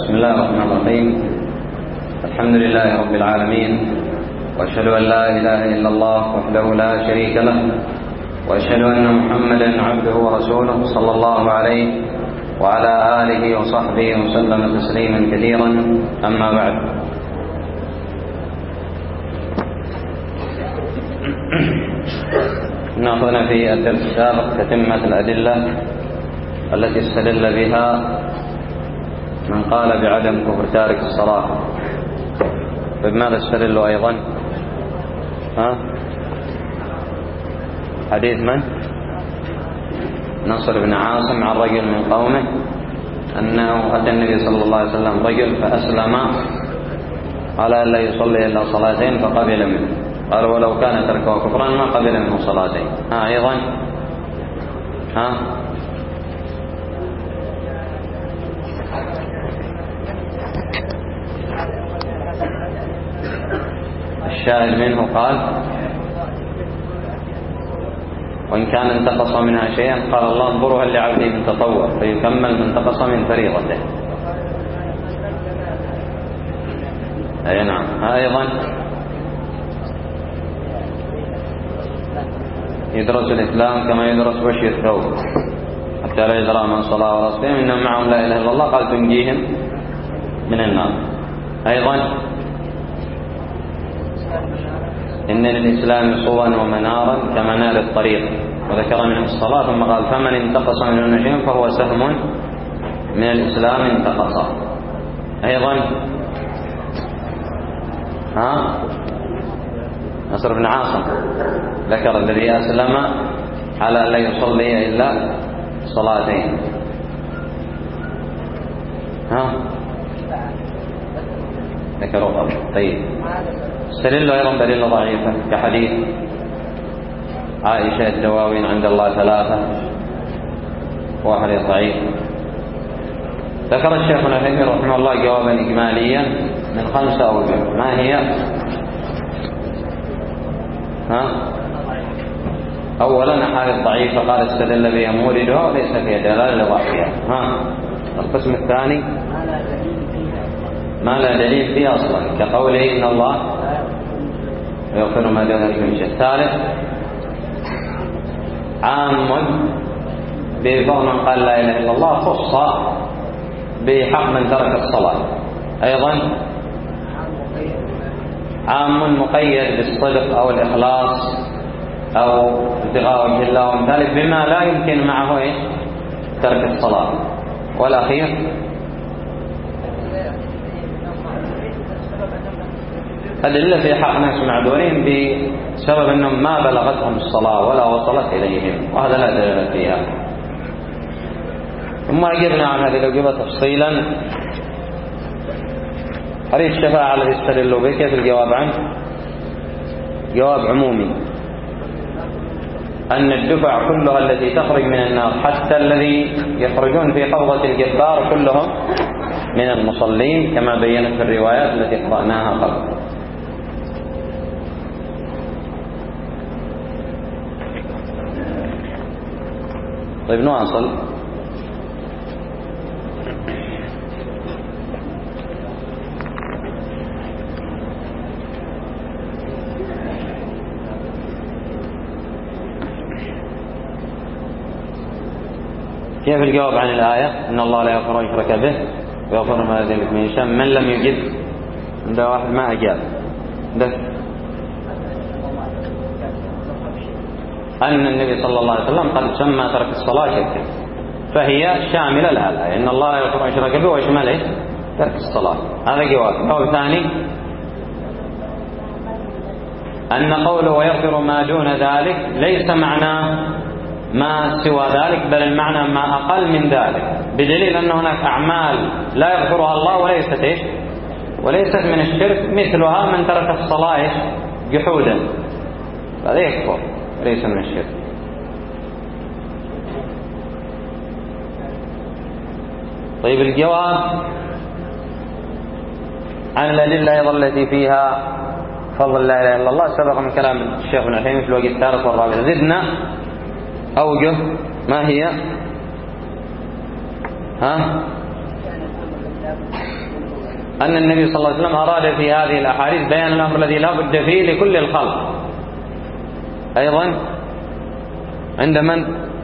بسم الله الرحمن الرحيم. الحمد لله رب العالمين، وأشهد أن لا إله إلا الله وحده لا شريك له، وأشهد أن محمدا عبده ورسوله صلى الله عليه وعلى آله وصحبه وسلم تسليما كثيرا. أما بعد، نأخذنا في الدرس السابق تتمة الأدلة التي استدل بها من قال بعدم كفر تارك الصلاة. بماذا استدلوا أيضا؟ حديث من؟ نصر بن عاصم عن رجل من قومه أنه أتى النبي صلى الله عليه وسلم رجل فأسلم على أن لا يصلي إلا صلاتين فقبل منه. قال ولو كان تركه كفرا ما قبل منه صلاتين. أيضا الشاهد منه قال وإن كان انتقص منها شيئا قال الله انظروا هل لعبدي من تطوع فيكمل من انتقص من فريضته. أي نعم. أيضا يدرس الإسلام كما يدرس وشي الثوب حتى لا يدرى من صلاة ورسولهم إنهم معهم لا إله إلا الله قال تنجيهم من النار. أيضا إن للإسلام صوا ومنارا كمنار الطريق، وذكر منهم الصلاة ثم قال فمن انتقص منه شيء فهو سهم من الإسلام انتقصه. أيضا نصر بن عاصم ذكر الذي أسلم على أن لا يصلي إلا صلاتين. ذكروا قبل. طيب، استدل أيضا دليل ضعيفة كحديث عائشة الدواوين عند الله ثلاثة، هو حديث ضعيف. ذكر الشيخ ابن تيمية رحمه الله جوابا إجماليا من 5 أوجه. ما هي؟ أولا أحاديث ضعيفة قال استدل بها موردها وليس فيها دلالة لضعفها. القسم الثاني ما لا دليل فيه أصلا كقوله إن الله يغفر ما دون ذلك من شيء. الثالث عام بفضل من قال لا إله إلا الله خص بحق من ترك الصلاة. أيضا عام مقيد بالصدق أو الإخلاص أو ابتغاء وجه الله ومثاله بما لا يمكن معه ترك الصلاة. والأخير أدلة في حق ناس معذورين بسبب أنهم ما بلغتهم الصلاة ولا وصلت إليهم، وهذا لا دليل فيها. ثم أجبنا عن هذه الأجوبة تفصيلا. حديث الشفاعة الذي استدلوا به كيف الجواب عنه؟ جواب عمومي، أن الدفع كلها التي تخرج من النار حتى الذي يخرجون في قبضة الجبار كلهم من المصلين كما بينت في الروايات التي قرأناها قبل. طيب نواصل. كيف الجواب عن الآية إن الله لا يغفر أن يشرك به ويغفر ما دون ذلك من يشاء؟ من لم يجب؟ عنده واحد ما أجاب. أن النبي صلى الله عليه وسلم قد سمى ترك الصلاة شركا، فهي شاملة لها الآية إن الله لا يغفر أن يشرك به ويشمل ترك الصلاة. هذا جواب. الجواب الثاني أن قوله ويغفر ما دون ذلك ليس معنى ما سوى ذلك، بل المعنى ما أقل من ذلك، بدليل أن هناك أعمال لا يغفرها الله وليست من الشرك، مثلها من ترك الصلاة جحودا، هذا يكفر ليس من الشرك. طيب الجواب عن الأدلة أيضا التي فيها فضل لا إله إلا الله سبق من كلام الشيخ ابن تيمية في الوجه الثالث والرابع. زدنا أوجه. ما هي؟ أن النبي صلى الله عليه وسلم أراد في هذه الأحاديث بيان الأمر الذي لا بد فيه لكل الخلق. أيضا عند من؟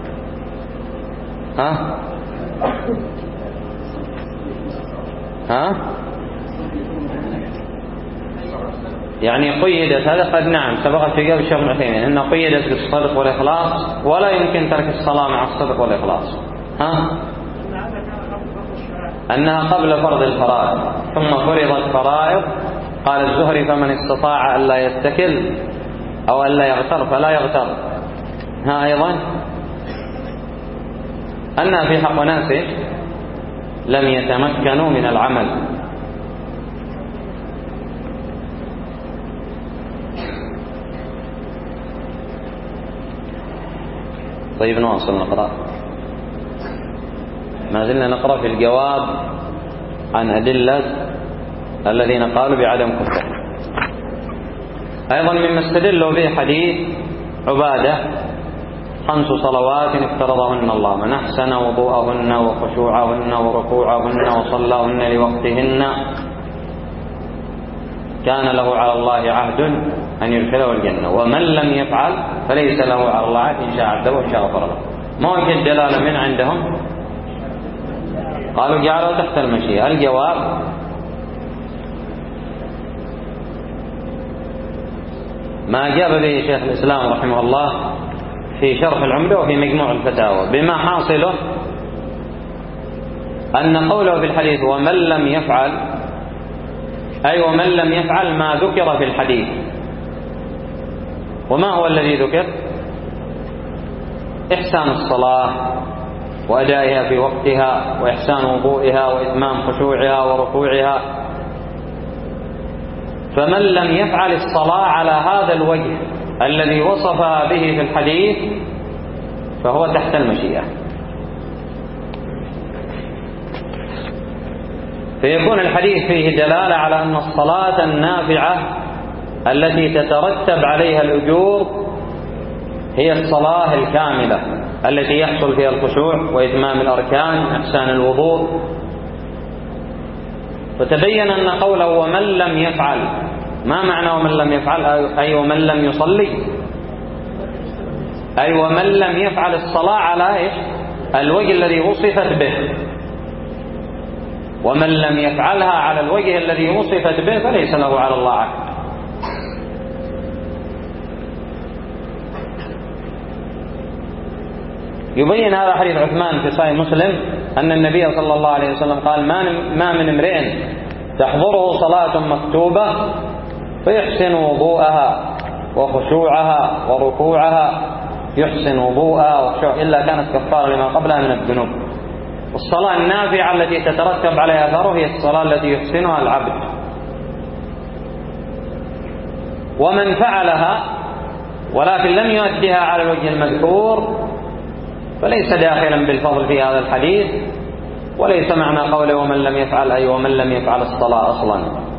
يعني قيدت، هذا قد نعم سبقت في قبل الشيخ ابن عثيمين أنه قيدت بالصدق والإخلاص، ولا يمكن ترك الصلاة مع الصدق والإخلاص. أنها قبل فرض الفرائض، ثم فرضت فرائض. قال الزهري: فمن استطاع ألا يتكل أو ألا يغتر فلا يغتر. أيضا أنها في حق ناس لم يتمكنوا من العمل. طيب نواصل نقرأ. ما زلنا نقرأ في الجواب عن أدلة الذين قالوا بعدم كفر. أيضا مما استدلوا به حديث عبادة: 5 صلوات افترضهن الله، من أحسن وضوءهن وخشوعهن وركوعهن وصلاهن لوقتهن كان له على الله عهد أن يدخله الجنة، ومن لم يفعل فليس له على الله عهد، إن شاء عذبه وإن شاء غفر له. ما وجه الدلالة من عندهم؟ قالوا جعلوا تحت المشيئة. الجواب: ما جاب به شيخ الإسلام رحمه الله في شرح العمدة وفي مجموع الفتاوى، بما حاصله أن قوله في الحديث ومن لم يفعل، أي ومن لم يفعل ما ذكر في الحديث. وما هو الذي ذكر؟ إحسان الصلاة وأدائها في وقتها، وإحسان وضوئها، وإتمام خشوعها وركوعها. فمن لم يفعل الصلاة على هذا الوجه الذي وصفها به في الحديث فهو تحت المشيئة. فيكون الحديث فيه دلالة على أن الصلاة النافعة التي تترتب عليها الأجور هي الصلاة الكاملة التي يحصل فيها الخشوع وإتمام الأركان، إحسان الوضوء. فتبين أن قوله ومن لم يفعل، ما معنى ومن لم يفعل؟ أي ومن لم يصلي، أي ومن لم يفعل الصلاة على إيش؟ الوجه الذي وصفت به. ومن لم يفعلها على الوجه الذي وصفت به فليس له على الله عهد. يبين هذا حديث عثمان في صحيح مسلم أن النبي صلى الله عليه وسلم قال: ما من امرئ تحضره صلاة مكتوبة فيحسن وضوءها وخشوعها وركوعها، يحسن وضوءها وخشوعها إلا كانت كفارة لما قبلها من الذنوب. والصلاة النافعة التي تترتب عليها أثره هي الصلاة التي يحسنها العبد. ومن فعلها ولكن لم يؤدها على الوجه المذكور فليس داخلا بالفضل في هذا الحديث، وليس معنى قوله ومن لم يفعل أي ومن لم يفعل الصلاة أصلا.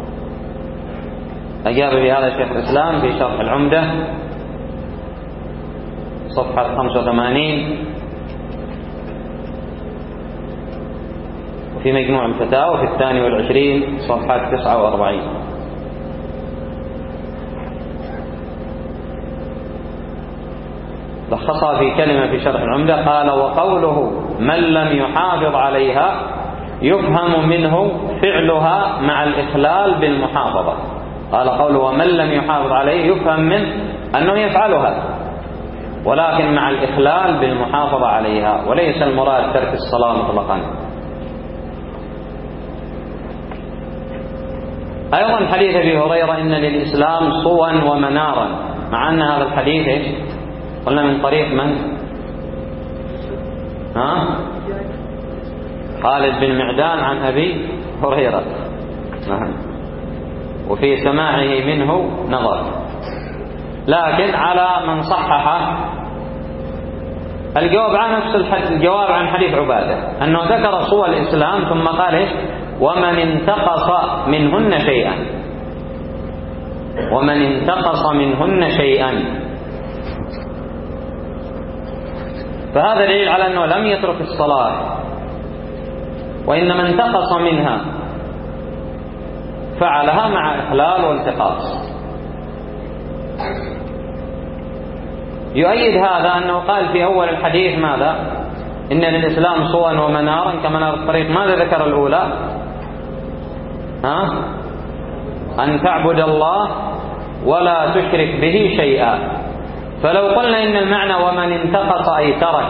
أجاب بهذا شيخ الإسلام في شرح العمدة صفحة 85، وفي مجموع الفتاوى في 22 صفحة 49. لخصها في كلمة في شرح العمدة، قال: وقوله من لم يحافظ عليها يفهم منه فعلها مع الإخلال بالمحافظة. قال قوله ومن لم يحافظ عليه يفهم منه أنه يفعلها، ولكن مع الإخلال بالمحافظة عليها، وليس المراد ترك الصلاة مطلقا. أيضا حديث أبي هريرة إن للإسلام صوا ومنارا، مع أن هذا الحديث قلنا من طريق من؟ خالد بن معدان عن أبي هريرة، وفي سماعه منه نظر، لكن على من صححه الجواب عن نفس الجواب عن حديث عبادة، أنه ذكر صور الإسلام ثم قال إيش؟ ومن انتقص منهن شيئا، ومن انتقص منهن شيئا. فهذا دليل على أنه لم يترك الصلاة، وإنما انتقص منها. فعلها مع إخلال وانتقاص. يؤيد هذا أنه قال في أول الحديث ماذا؟ إن للإسلام صوا ومنارا كمنار الطريق. ماذا ذكر الأولى؟ أن تعبد الله ولا تشرك به شيئا. فلو قلنا إن المعنى ومن انتقص أي ترك،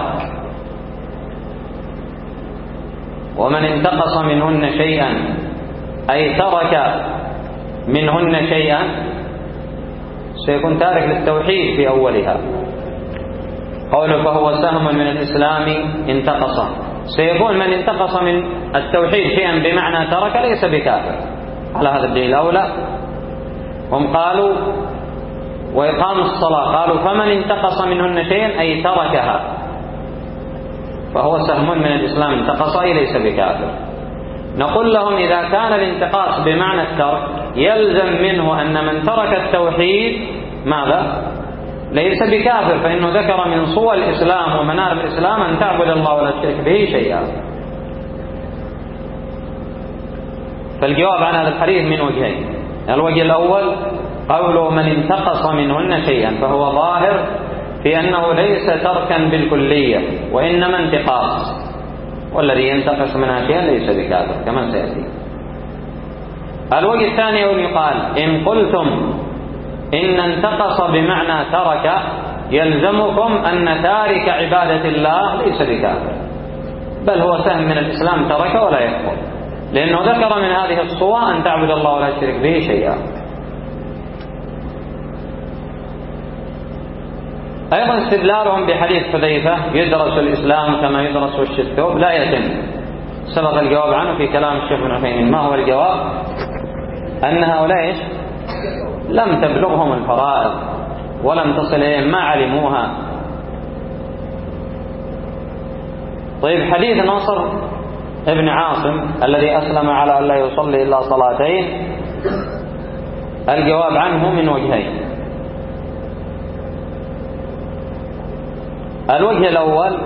ومن انتقص منهن شيئا أي ترك منهن شيئا، سيكون تارك للتوحيد في أولها. قوله فهو سهم من الإسلام انتقص، سيكون من انتقص من التوحيد شيئا بمعنى ترك ليس بكافر. على هذا الدليل الأولى هم قالوا وإقام الصلاة، قالوا فمن انتقص منهن شيئا أي تركها، فهو سهم من الإسلام انتقص أي ليس بكافر. نقول لهم إذا كان الانتقاص بمعنى الترك يلزم منه أن من ترك التوحيد ماذا؟ ليس بكافر، فإنه ذكر من صور الإسلام ومنار الإسلام أن تعبد الله ولا تشرك به شيئا. فالجواب عن هذا الحديث من وجهين. الوجه الأول قوله من انتقص منهن شيئا، فهو ظاهر في أنه ليس تركا بالكلية وإنما انتقاص، والذي ينتقص منها شيئا ليس بكافر كما سيأتي. الوجه الثاني يقال إن قلتم إن انتقص بمعنى ترك يلزمكم أن تارك عبادة الله ليس بكافر، بل هو سهم من الإسلام ترك ولا يكفر، لأنه ذكر من هذه الصور أن تعبد الله ولا تشرك به شيئا. أيضا استدلالهم بحديث حذيفة يدرس الإسلام كما يدرس الشذوذ لا يتم، سبق الجواب عنه في كلام الشيخ ابن عثيمين. ما هو الجواب؟ أن هؤلاء لم تبلغهم الفرائض ولم تصل إليهم، ما علموها. طيب حديث نصر ابن عاصم الذي أسلم على أن لا يصلي إلا صلاتين، الجواب عنه من وجهين. الوجه الأول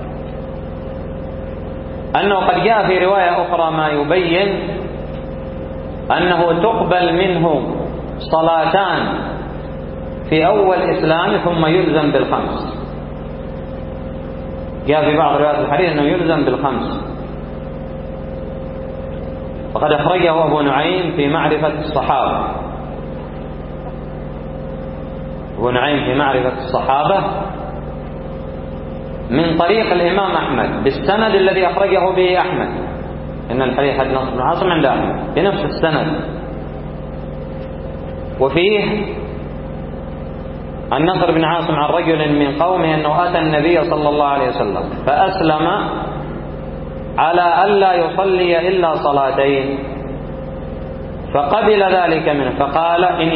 أنه قد جاء في رواية أخرى ما يبين أنه تقبل منه صلاتان في أول إسلام ثم يلزم بالخمس. جاء في بعض روايات الحديث أنه يلزم بالخمس، وقد أخرجه أبو نعيم في معرفة الصحابة. أبو نعيم في معرفة الصحابة من طريق الإمام أحمد بالسند الذي أخرجه به أحمد، إن الحديث حديث نصر بن عاصم عند أحمد بنفس السند، وفيه عن نصر بن عاصم عن رجل من قومه أنه أتى النبي صلى الله عليه وسلم فأسلم على ألا يصلي إلا صلاتين، فقبل ذلك منه فقال إن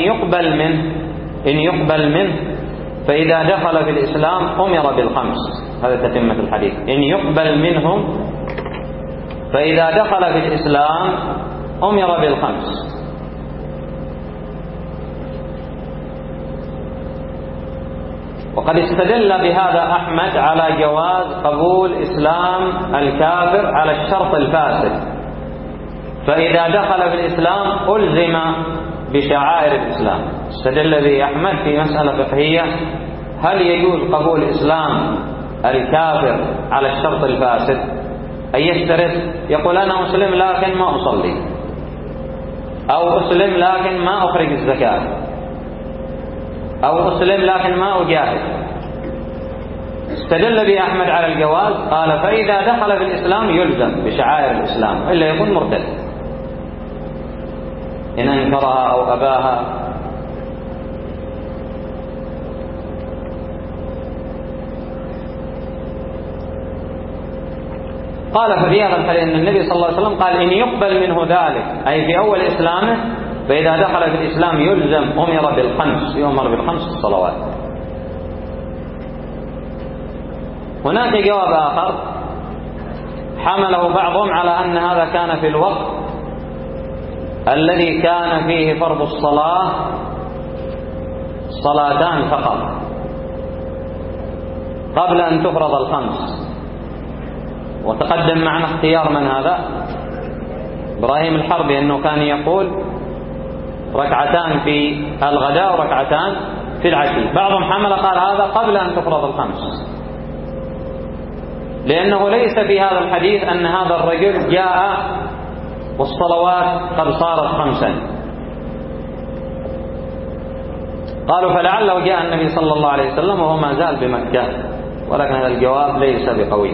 يقبل منه فإذا دخل في الإسلام أمر بالخمس. هذا تتمة الحديث، إن يقبل منهم فإذا دخل في الإسلام أمر بالخمس. وقد استدل بهذا أحمد على جواز قبول إسلام الكافر على الشرط الفاسد، فإذا دخل في الإسلام ألزم بشعائر الإسلام. استدل به أحمد في مسألة فقهية: هل يجوز قبول إسلام الكافر على الشرط الفاسد؟ أن يشترط يقول أنا مسلم لكن ما أصلي، أو أسلم لكن ما أخرج الزكاة، أو أسلم لكن ما أجاهد. استدل به أحمد على الجواز، قال فإذا دخل في الإسلام يلزم بشعائر الإسلام إلا يكون مرتد إن أنكرها أو أباها. قال ففي هذا الحديث أن النبي صلى الله عليه وسلم قال إن يقبل منه ذلك، أي في أول إسلامه، فإذا دخل في الإسلام يلزم أمر بالخمس، يؤمر بالخمس الصلوات. هناك جواب آخر حمله بعضهم على أن هذا كان في الوقت الذي كان فيه فرض الصلاة صلاتان فقط قبل أن تفرض الخمس. وتقدم معنا اختيار من هذا؟ إبراهيم الحربي، أنه كان يقول ركعتان في الغداء وركعتان في العشي. بعضهم حمل قال هذا قبل أن تفرض الخمس، لأنه ليس في هذا الحديث أن هذا الرجل جاء والصلوات قد صارت 5. قالوا فلعله جاء النبي صلى الله عليه وسلم وهو ما زال بمكة، ولكن هذا الجواب ليس بقوي.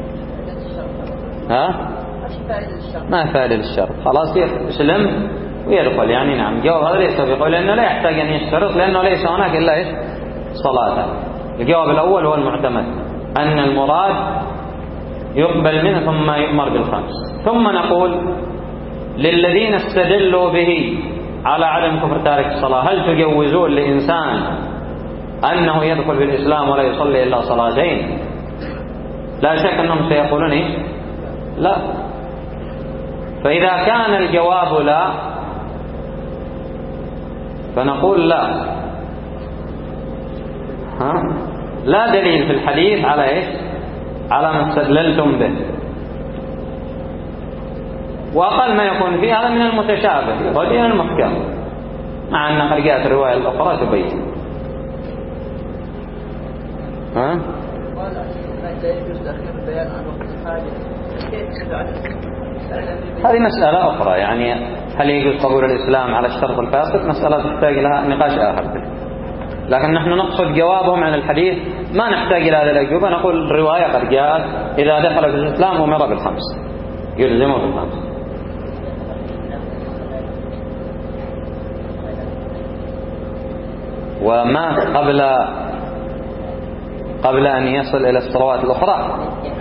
ما فائدة للشرط، خلاص يسلم ويدخل. يعني نعم، الجواب هذا ليس بقوي لأنه لا يحتاج أن يشترط، لأنه ليس هناك إلا صلاة. الجواب الأول هو المعتمد، أن المراد يقبل منه ثم يؤمر بالخمس. ثم نقول للذين استدلوا به على عدم كفر تارك الصلاة، هل تجوزون لإنسان أنه يدخل في الإسلام ولا يصلي إلا صلاتين؟ لا شك أنهم سيقولون لا. فإذا كان الجواب لا فنقول لا. لا دليل في الحديث على على ما استدللتم به. وأقل ما يكون فيه هذا من المتشابه ودين المحكم، مع أن قد جاءت الرواية الأخرى تبين. هذه مسألة أخرى، يعني هل يجوز قبول الإسلام على الشرط الفاسد؟ مسألة تحتاج لها نقاش آخر، لكن نحن نقصد جوابهم عن الحديث، ما نحتاج إلى هذه الأجوبة. نقول الرواية قد جاءت إذا دخل في الإسلام أمر بالخمس، يلزمه بالخمس. وما قبل أن يصل إلى الصلوات الأخرى،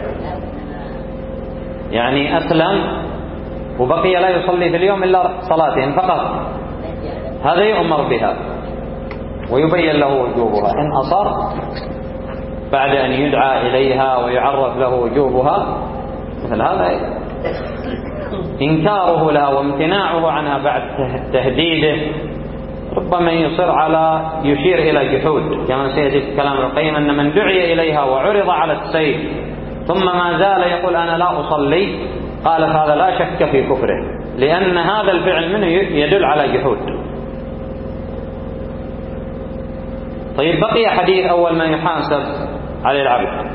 يعني أسلم وبقي لا يصلي في اليوم إلا صلاتين فقط، هذا يؤمر بها ويبين له وجوبها. إن أصر بعد أن يدعى إليها ويعرف له وجوبها مثل هذا، إنكاره لها وامتناعه عنها بعد تهديده ربما يصر على يشير إلى جحود، كما سيأتي في كلام القيم أن من دعي إليها وعرض على السيف ثم ما زال يقول أنا لا أصلي، قال هذا لا شك في كفره، لأن هذا الفعل منه يدل على جحود. طيب بقي حديث أول ما يحاسب على العبد،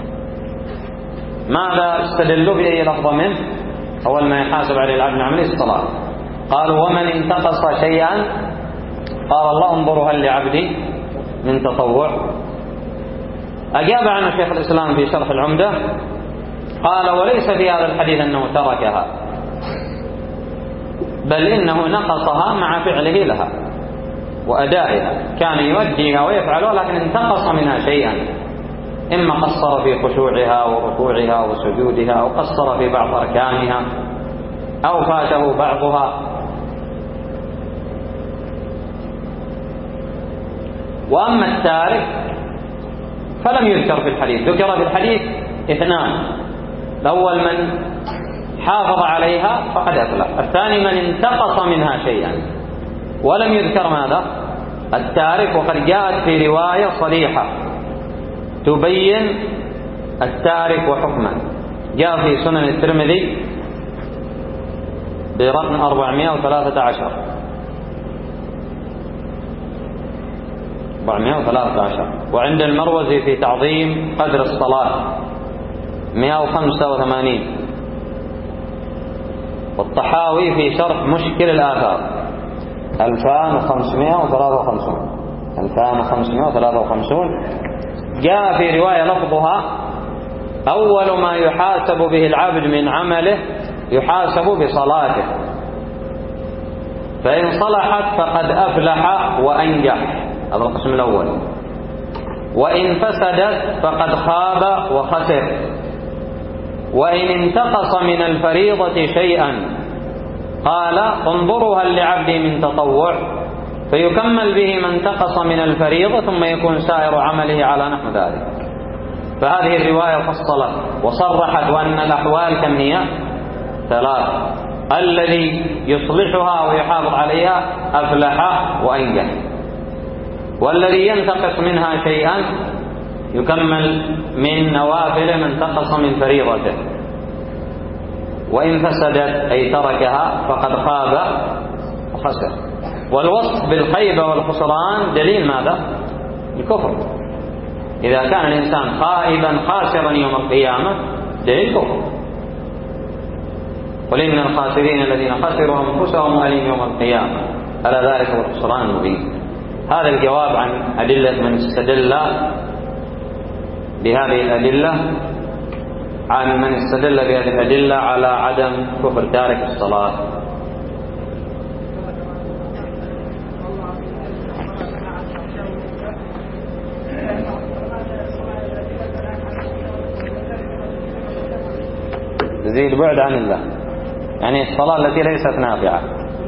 ماذا استدلوا بأي لفظة منه؟ أول ما يحاسب على العبد من عمل الصلاة، قالوا ومن انتقص شيئا قال الله انظروا هل لعبدي من تطوع. أجاب عنه شيخ الإسلام في شرح العمدة قال وليس في هذا الحديث أنه تركها، بل إنه نقصها مع فعله لها وأدائها، كان يؤديها ويفعلها لكن انتقص منها شيئا، إما قصر في خشوعها وركوعها وسجودها، أو قصر في بعض أركانها، أو فاته بعضها. وأما التارك فلم يذكر في الحديث، ذكر في الحديث 2: الأول من حافظ عليها فقد أفلح، الثاني من انتقص منها شيئا، ولم يذكر ماذا؟ التارك. وقد جاءت في رواية صريحة تبين التارك وحكمه، جاء في سنن الترمذي برقم 413 وعند المروزي في تعظيم قدر الصلاة 185، والطحاوي في شرح مشكل الآثار 2553. جاء في رواية لفظها أول ما يحاسب به العبد من عمله يحاسب بصلاته، فإن صلحت فقد أفلح وأنجح، هذا القسم الأول، وإن فسدت فقد خاب وخسر، وإن انتقص من الفريضة شيئا قال انظروا هل لعبدي من تطوع، فيكمل به ما انتقص من الفريضة ثم يكون سائر عمله على نحو ذلك. فهذه الرواية فصلت وصرحت وأن الأحوال كم هي؟ 3: الذي يصلحها ويحافظ عليها أفلح وأنجح، والذي ينتقص منها شيئا يكمل من نوافل من انتقص من فريضته، وإن فسدت أي تركها فقد خاب وخسر. والوصف بالخيبة والخسران دليل ماذا؟ الكفر. إذا كان الإنسان خائبا خاسرا يوم القيامة دليل الكفر. قل إن الخاسرين الذين خسروا أنفسهم وأهليهم يوم القيامة ألا ذلك هو الخسران المبين. هذا الجواب عن أدلة من استدل بهذه الأدلة، عن من استدل بهذه الأدلة على عدم كفر تارك الصلاة. تزيد بعد عن الله، يعني الصلاة التي ليست نافعة.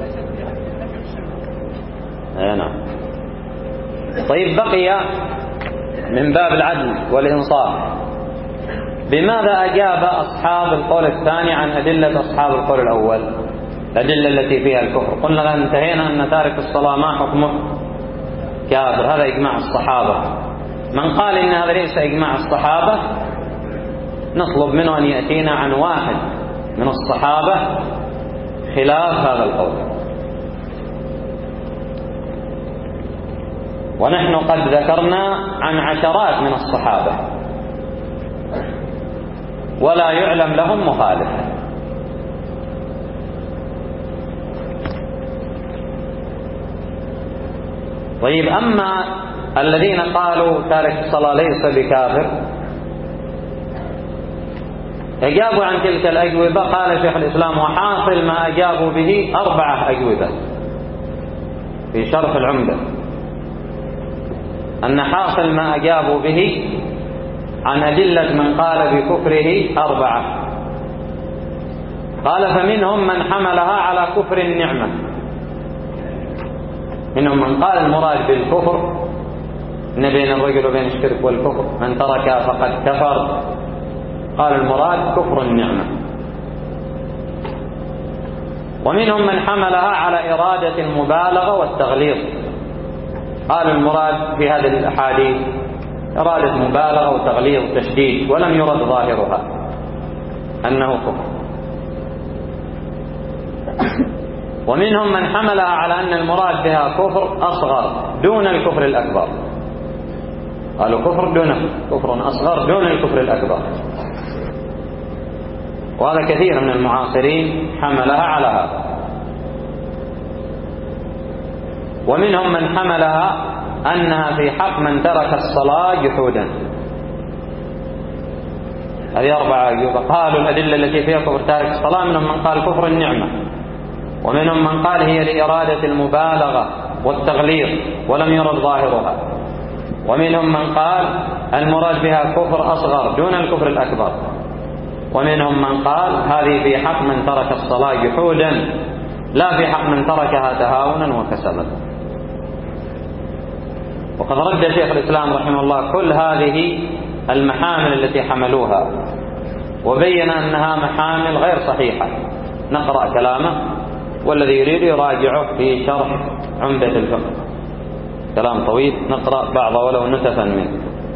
نعم. طيب، بقي من باب العدل والإنصاف بماذا أجاب أصحاب القول الثاني عن أدلة أصحاب القول الأول، الأدلة التي فيها الكفر؟ قلنا انتهينا أن تارك الصلاة ما حكمه؟ كافر. هذا إجماع الصحابة. من قال إن هذا ليس إجماع الصحابة نطلب منه أن يأتينا عن واحد من الصحابة خلاف هذا القول. ونحن قد ذكرنا عن عشرات من الصحابة ولا يعلم لهم مخالف. طيب، أما الذين قالوا تارك الصلاة ليس بكافر أجابوا عن تلك الأجوبة. قال شيخ الإسلام وحاصل ما أجابوا به 4 أجوبة في شرح العمدة، أن حاصل ما أجابوا به عن أدلة من قال بكفره 4. قال فمنهم من حملها على كفر النعمة. منهم من قال المراد بالكفر إن بين الرجل وبين الشرك والكفر من ترك فقد كفر. قال المراد كفر النعمة. ومنهم من حملها على إرادة المبالغة والتغليظ. قال المراد في هذه الأحاديث إرادة مبالغة وتغليظ وتشديد، ولم يرد ظاهرها أنه كفر. ومنهم من حملها على أن المراد بها كفر أصغر دون الكفر الأكبر. قالوا كفر أصغر دون الكفر الأكبر. وهذا كثير من المعاصرين حملها على هذا. ومنهم من حملها أنها في حق من ترك الصلاة جحودا. هذه 4 أجوبة. قالوا الأدلة التي فيها كفر تارك الصلاة، منهم من قال كفر النعمة، ومنهم من قال هي لإرادة المبالغة والتغليظ ولم يرد ظاهرها، ومنهم من قال المراد بها كفر أصغر دون الكفر الأكبر، ومنهم من قال هذه في حق من ترك الصلاة جحودا لا في حق من تركها تهاونا وكسلا. وقد رد شيخ الإسلام رحمه الله كل هذه المحامل التي حملوها وبين أنها محامل غير صحيحة. نقرأ كلامه، والذي يريد يراجعه في شرح عمدة الفقه، كلام طويل نقرأ بعض ولو نتفا منه.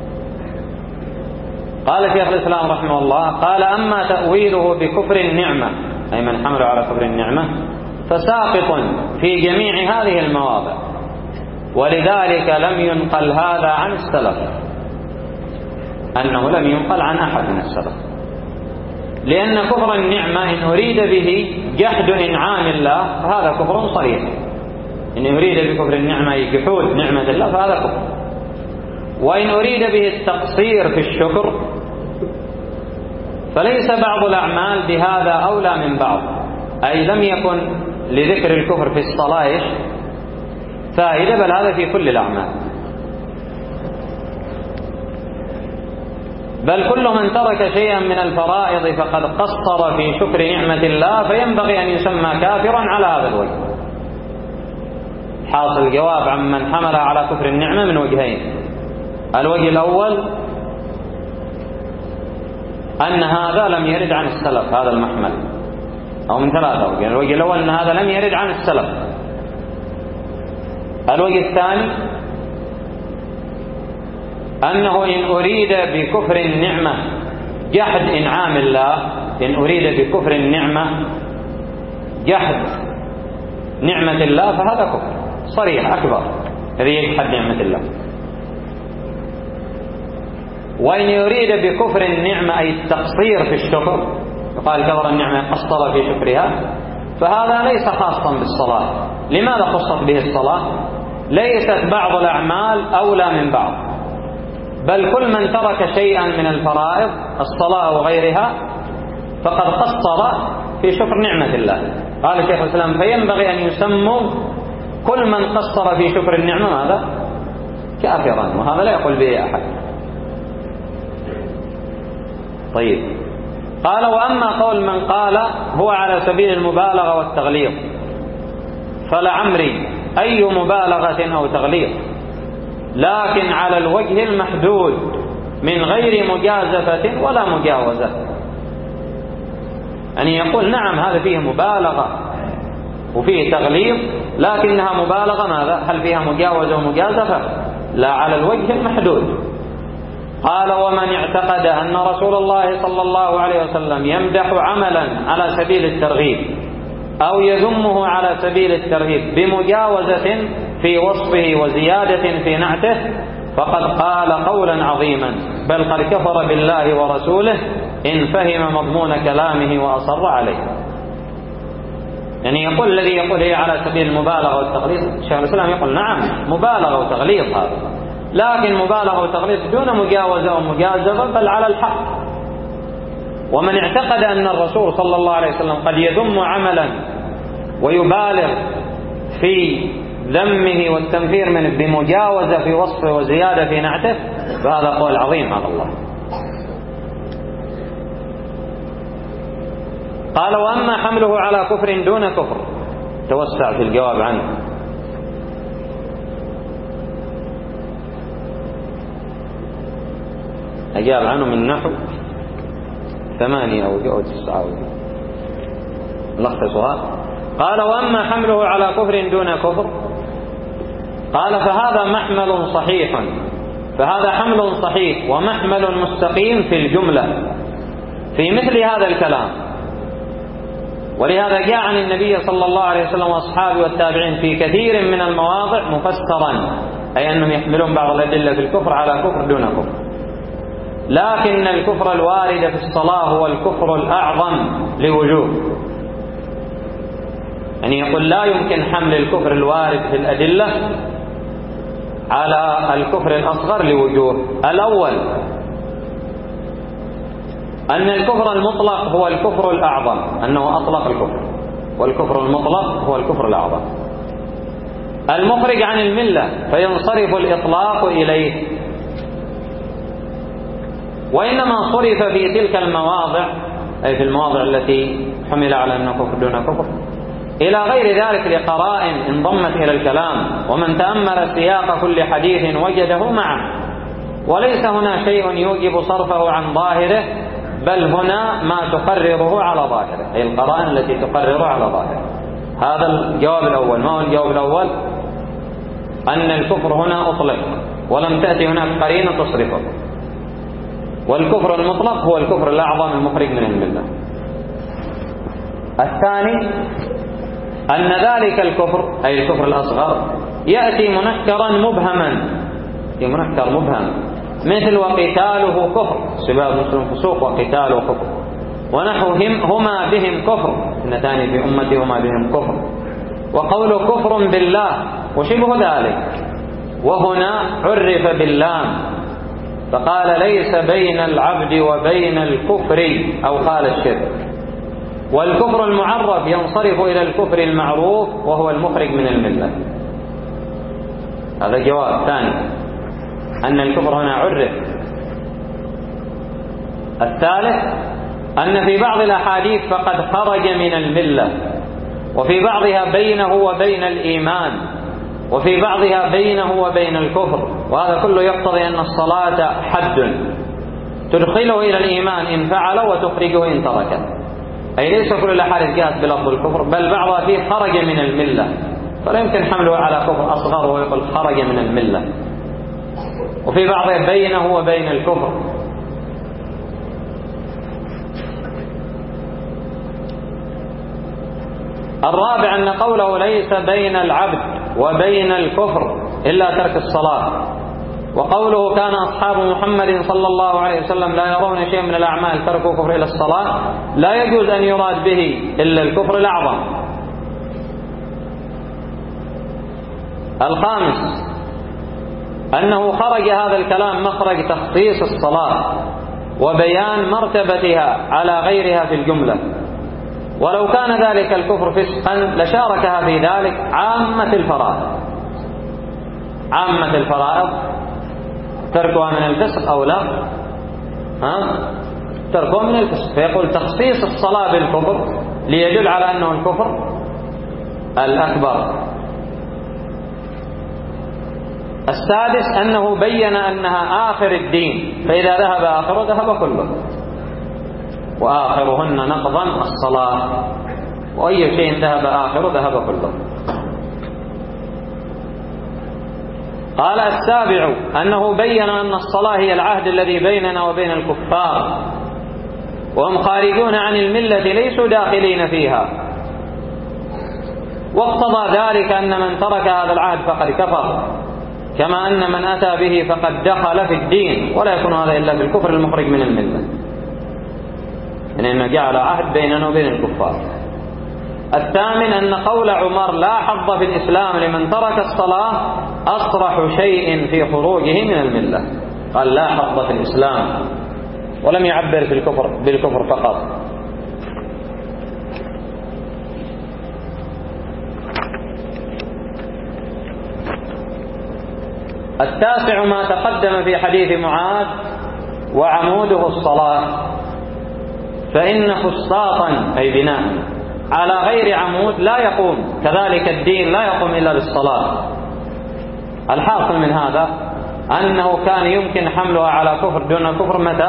قال شيخ الإسلام رحمه الله قال أما تأويله بكفر النعمة، أي من حمله على كفر النعمة، فساقط في جميع هذه المواضع، ولذلك لم ينقل هذا عن السلف، أنه لم ينقل عن أحد من السلف، لأن كفر النعمة إن أريد به جحد إنعام الله فهذا كفر صريح. إن أريد بكفر النعمة جحود نعمة الله فهذا كفر. وإن أريد به التقصير في الشكر فليس بعض الأعمال بهذا أولى من بعض، أي لم يكن لذكر الكفر في الصلاة فائدة، بل هذا في كل الأعمال. بل كل من ترك شيئا من الفرائض فقد قصر في شكر نعمة الله فينبغي أن يسمى كافرا على هذا الوجه. حاصل الجواب عن من حمل على كفر النعمة من وجهين. الوجه الأول أن هذا لم يرد عن السلف، هذا المحمل، أو من 3 وجه. الوجه الأول أن هذا لم يرد عن السلف. الوجه الثاني أنه إن أريد بكفر النعمة جحد إنعام الله، إن أريد بكفر النعمة جحد نعمة الله فهذا كفر. صريح أكبر الذي يجحد نعمة الله. وإن يريد بكفر النعمة أي التقصير في الشكر، يقال كبر النعمة قصر في شكرها، فهذا ليس خاصا بالصلاة. لماذا خصت به الصلاة؟ ليست بعض الأعمال أولى من بعض، بل كل من ترك شيئا من الفرائض الصلاة وغيرها فقد قصر في شكر نعمة الله. قال شيخ الإسلام فينبغي أن يسموا كل من قصر في شكر النعمة هذا كافرا، وهذا لا يقول به أحد. طيب، قال وأما قول من قال هو على سبيل المبالغة والتغليظ فلعمري أي مبالغة أو تغليظ، لكن على الوجه المحدود من غير مجازفة ولا مجاوزة. يعني يقول نعم هذا فيه مبالغة وفيه تغليظ، لكنها مبالغة ماذا؟ هل فيها مجاوزة ومجازفة؟ لا، على الوجه المحدود. قال ومن اعتقد أن رسول الله صلى الله عليه وسلم يمدح عملا على سبيل الترغيب أو يذمه على سبيل الترهيب بمجاوزة في وصفه وزيادة في نعته فقد قال قولا عظيما، بل قد كفر بالله ورسوله إن فهم مضمون كلامه وأصر عليه. يعني يقول الذي يقول هي على سبيل المبالغة والتغليظ، شيخ الإسلام يقول نعم مبالغة وتغليظ هذا، لكن مبالغة وتغليظ دون مجاوزة ومجازفة بل على الحق. ومن اعتقد أن الرسول صلى الله عليه وسلم قد يذم عملا ويبالغ في ذمه والتنفير منه بمجاوزة في وصفه وزيادة في نعته فهذا قول عظيم على الله. قال وأما حمله على كفر دون كفر، توسع في الجواب عنه. أجاب عنه من نحو 8 أو 9 لخصها. قال وأما حمله على كفر دون كفر، قال فهذا محمل صحيح، فهذا حمل صحيح ومحمل مستقيم في الجملة في مثل هذا الكلام. ولهذا جاء عن النبي صلى الله عليه وسلم وأصحابه والتابعين في كثير من المواضع مفسرا، أي أنهم يحملون بعض الأدلة في الكفر على كفر دون كفر. لكن الكفر الوارد في الصلاة هو الكفر الأعظم لوجوه. يعني يقول لا يمكن حمل الكفر الوارد في الأدلة على الكفر الأصغر لوجوه. الأول أن الكفر المطلق هو الكفر الأعظم، أنه أطلق الكفر، والكفر المطلق هو الكفر الأعظم المخرج عن الملة فينصرف الإطلاق إليه. وإنما صرف في تلك المواضع، أي في المواضع التي حمل على أنه كفر دون كفر، إلى غير ذلك لقرائن انضمت إلى الكلام، ومن تأمل سياق كل حديث وجده معه، وليس هنا شيء يوجب صرفه عن ظاهره، بل هنا ما تقرره على ظاهره، أي القرائن التي تقرره على ظاهره. هذا الجواب الأول. ما هو الجواب الأول؟ أن الكفر هنا أطلق ولم تأتي هناك قرينة تصرفه، والكفر المطلق هو الكفر الأعظم المخرج من الملة. الثاني أن ذلك الكفر، أي الكفر الأصغر، يأتي منكرا مبهما، منكر مبهم، مثل وقتاله كفر، سباب المسلم فسوق وقتاله كفر، ونحو هما بهم كفر، اثنتان في أمتي هما بهم كفر، وقول كفر بالله وشبه ذلك. وهنا عرف باللام فقال ليس بين العبد وبين الكفر أو قال الشرك. والكفر المعرف ينصرف إلى الكفر المعروف وهو المخرج من الملة. هذا جواب ثاني، أن الكفر هنا عرف. الثالث أن في بعض الأحاديث فقد خرج من الملة، وفي بعضها بينه وبين الإيمان، وفي بعضها بينه وبين الكفر، وهذا كله يقتضي أن الصلاة حد تدخله إلى الإيمان إن فعل وتخرجه إن تركه، أي ليس كل الأحاديث جاءت بلفظ الكفر، بل بعضها فيه خرج من الملة، فلا يمكن حمله على كفر أصغر ويقول خرج من الملة. وفي بعضها بينه وبين الكفر. الرابع أن قوله ليس بين العبد وبين الكفر إلا ترك الصلاة. وقوله كان أصحاب محمد صلى الله عليه وسلم لا يرون شيء من الأعمال تركوا كفر إلى الصلاة، لا يجوز أن يراد به إلا الكفر الأعظم. الخامس أنه خرج هذا الكلام مخرج تخصيص الصلاة وبيان مرتبتها على غيرها في الجملة، ولو كان ذلك الكفر فسقا لشاركها في ذلك عامة الفرائض. عامة الفرائض تركها من الفسق أو لا؟ تركها من الفسق، فيقول تخصيص الصلاة بالكفر ليدل على أنه الكفر الأكبر. السادس أنه بين أنها آخر الدين، فإذا ذهب آخره ذهب كله، وآخرهن نقضا الصلاة، وأي شيء ذهب آخره ذهب كله. قال السابع أنه بين أن الصلاة هي العهد الذي بيننا وبين الكفار، وهم خارجون عن الملة ليسوا داخلين فيها، واقتضى ذلك أن من ترك هذا العهد فقد كفر، كما أن من أتى به فقد دخل في الدين، ولا يكون هذا إلا بالكفر المخرج من الملة، يعني أنه جعل عهد بيننا وبين الكفار. الثامن أن قول عمر لا حظ في الإسلام لمن ترك الصلاة أصرح شيء في خروجه من الملة، قال لا حظ في الإسلام، ولم يعبر في الكفر بالكفر فقط. التاسع ما تقدم في حديث معاذ وعموده الصلاة، فإن فسطاطا أي بناء على غير عمود لا يقوم، كذلك الدين لا يقوم إلا بالصلاة. الحاصل من هذا أنه كان يمكن حملها على كفر دون الكفر متى؟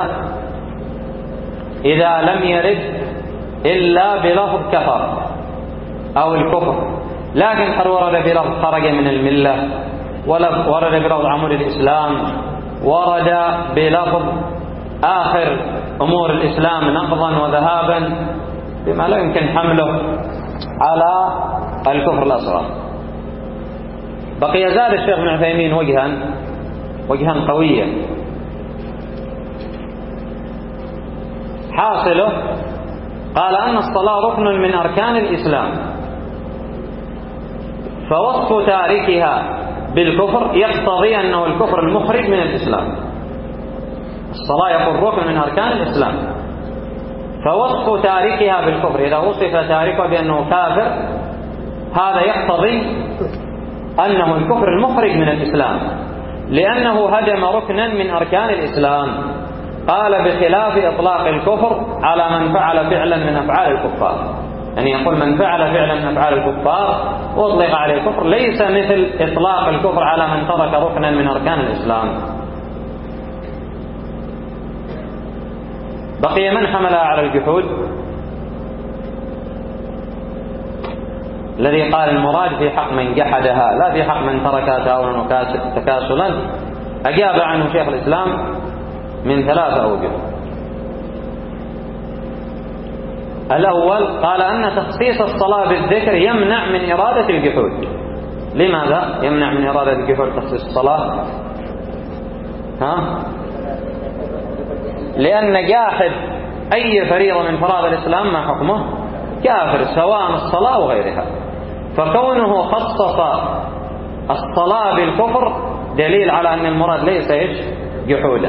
إذا لم يرد إلا بلفظ كفر أو الكفر، لكن قد ورد بلفظ خرج من الملة، ورد بلفظ عمود الإسلام، ورد بلفظ آخر أمور الإسلام نقضا وذهابا، بما لا يمكن حمله على الكفر الأصغر. بقي زاد الشيخ ابن عثيمين وجها قويا، حاصله قال أن الصلاة ركن من أركان الإسلام، فوصف تاركها بالكفر يقتضي أنه الكفر المخرج من الإسلام. الصلاة يقول ركن من أركان الإسلام، فوصف تاركها بالكفر إذا وصف تاركها بأنه كافر هذا يقتضي أنه الكفر المخرج من الإسلام، لأنه هدم ركنا من أركان الإسلام. قال بخلاف إطلاق الكفر على من فعل فعلا من أفعال الكفار، يعني يقول من فعل فعلا من أفعال الكفار أطلق عليه الكفر، ليس مثل إطلاق الكفر على من ترك ركنا من أركان الإسلام. بقي من حملها على الجحود، الذي قال المراد في حق من جحدها لا في حق من تركها تهاونا وتكاسلا. أجاب عنه شيخ الإسلام من 3 أوجه. الأول قال أن تخصيص الصلاة بالذكر يمنع من إرادة الجحود. لماذا يمنع من إرادة الجحود تخصيص الصلاة؟ لأن جاحد أي فريضة من فرائض الإسلام ما حكمه؟ كافر، سواء الصلاة وغيرها. فكونه خصص الصلاة بالكفر دليل على أن المراد ليس جحودا.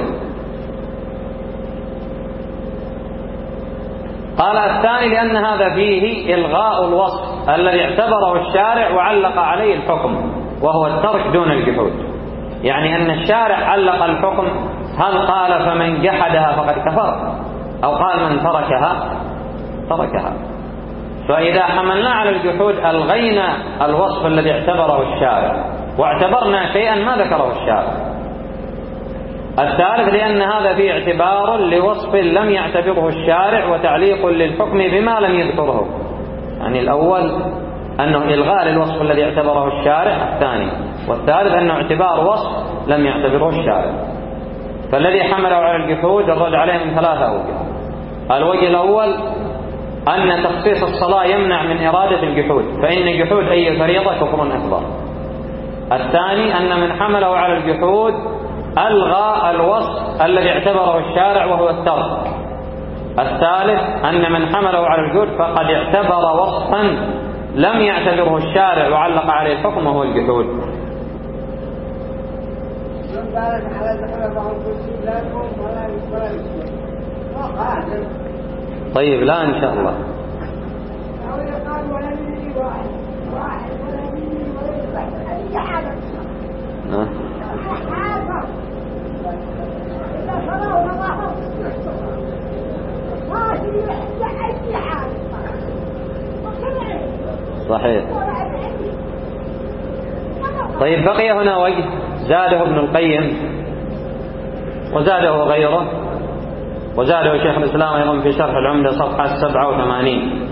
قال الثاني لأن هذا فيه إلغاء الوصف الذي اعتبره الشارع وعلق عليه الحكم، وهو الترك دون الجحود. يعني أن الشارع علق الحكم، هل قال فمن جحدها فقد كفر، أو قال من تركها. فإذا حملنا على الجحود ألغينا الوصف الذي اعتبره الشارع واعتبرنا شيئا ما ذكره الشارع. الثالث لأن هذا فيه اعتبار لوصف لم يعتبره الشارع وتعليق للحكم بما لم يذكره. يعني الأول أنه إلغاء للوصف الذي اعتبره الشارع، الثاني والثالث أنه اعتبار وصف لم يعتبره الشارع. فالذي حمله على الجحود الرد عليه من 3 أوجه. الوجه الأول أن تخصيص الصلاة يمنع من إرادة الجحود، فإن جحود أي فريضة كفر أكبر، الثاني أن من حمله على الجحود ألغى الوصف الذي اعتبره الشارع وهو الترك. الثالث أن من حمله على الجحود فقد اعتبر وصفا لم يعتبره الشارع وعلق عليه الحكم وهو الجحود. طيب لا إن شاء الله. صحيح. طيب بقي هنا وجه زاده ابن القيم وزاده غيره وزاده شيخ الإسلام أيضا في شرح العمدة صفحة 87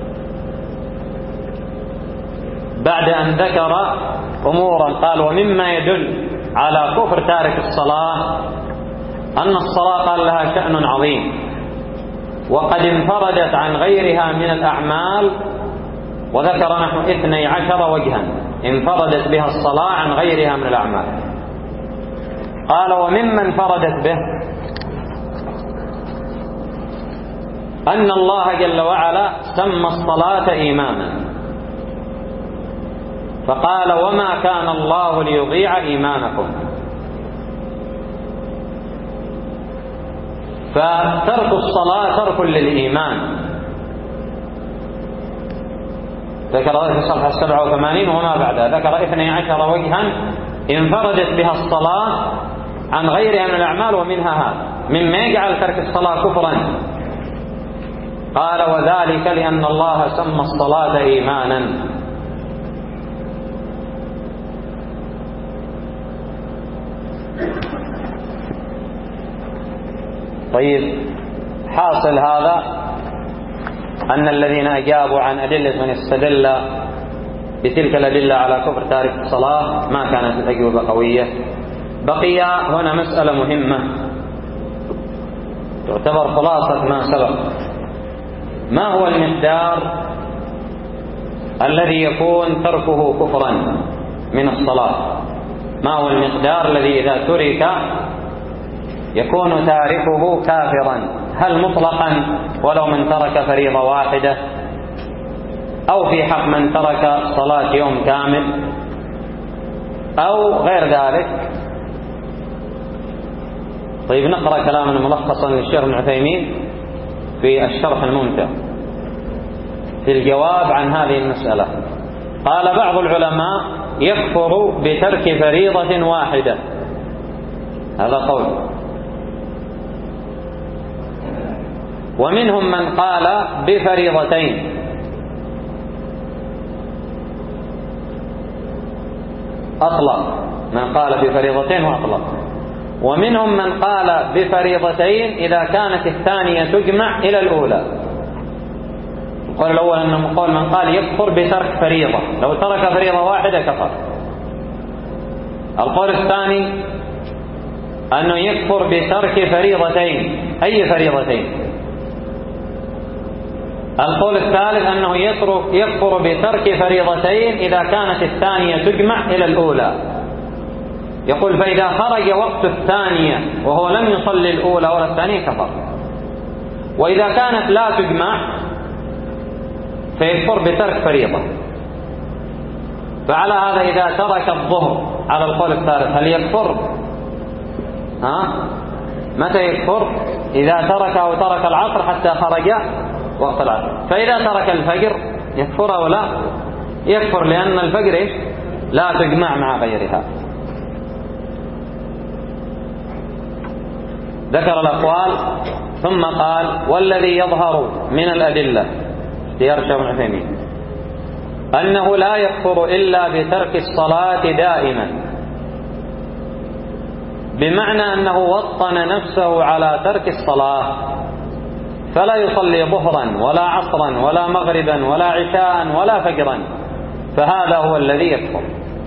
بعد أن ذكر أمورا قال ومما يدل على كفر تارك الصلاة أن الصلاة قال لها شأن عظيم وقد انفردت عن غيرها من الأعمال، وذكر نحو 12 وجها انفردت بها الصلاة عن غيرها من الأعمال. قال ومما انفردت به أن الله جل وعلا سمى الصلاة إيمانا، فقال وما كان الله ليضيع إيمانكم، فترك الصلاة ترك للإيمان. ذكر في صفحة 87 وما بعدها ذكر 12 وجها انفردت بها الصلاة عن غيرها من الأعمال ومنها هذا مما يجعل ترك الصلاة كفرا. قال وذلك لأن الله سمى الصلاة إيمانا. طيب حاصل هذا أن الذين أجابوا عن أدلة من استدل بتلك الأدلة على كفر تارك الصلاة ما كانت الأجوبة قوية. بقي هنا مسألة مهمة تعتبر خلاصة ما سبق. ما هو المقدار الذي يكون تركه كفرا من الصلاة؟ ما هو المقدار الذي إذا ترك يكون تاركه كافرا؟ هل مطلقا ولو من ترك فريضة واحدة، أو في حق من ترك صلاة يوم كامل، أو غير ذلك؟ طيب نقرأ كلاما ملخصا للشيخ ابن عثيمين في الشرح الممتع في الجواب عن هذه المسألة. قال بعض العلماء يكفر بترك فريضة واحدة، هذا قول، ومنهم من قال بفريضتين، أطلق من قال بفريضتين وأطلق، ومنهم من قال بفريضتين إذا كانت الثانية تجمع إلى الأولى. القول الأول أنه قول من قال يكفر بترك فريضة، لو ترك فريضة واحدة كفر. القول الثاني أنه يكفر بترك فريضتين، أي فريضتين. القول الثالث أنه يكفر بترك فريضتين إذا كانت الثانية تجمع إلى الأولى. يقول فإذا خرج وقت الثانية وهو لم يصلي الأولى ولا الثانية كفر، وإذا كانت لا تجمع فيكفر بترك فريضة. فعلى هذا إذا ترك الظهر على القول الثالث هل يكفر؟ متى يكفر؟ إذا ترك أو ترك العصر حتى خرج وقت العصر. فإذا ترك الفجر يكفر أو لا؟ يكفر، لأن الفجر لا تجمع مع غيرها. ذكر الأقوال ثم قال والذي يظهر من الأدلة اختيار الشيخ ابن عثيمين أنه لا يكفر إلا بترك الصلاة دائما، بمعنى أنه وطن نفسه على ترك الصلاة فلا يصلي ظهرا ولا عصرا ولا مغربا ولا عشاء ولا فجرا، فهذا هو الذي يكفر.